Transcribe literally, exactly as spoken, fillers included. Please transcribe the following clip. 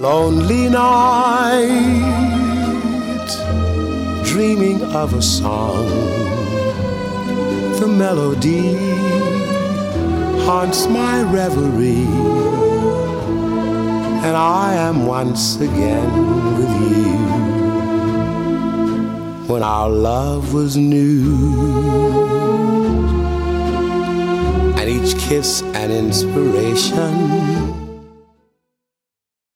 lonely night, dreaming of a song. The melody haunts my reverie, and I am once again with you. When our love was new, and each kiss an inspiration,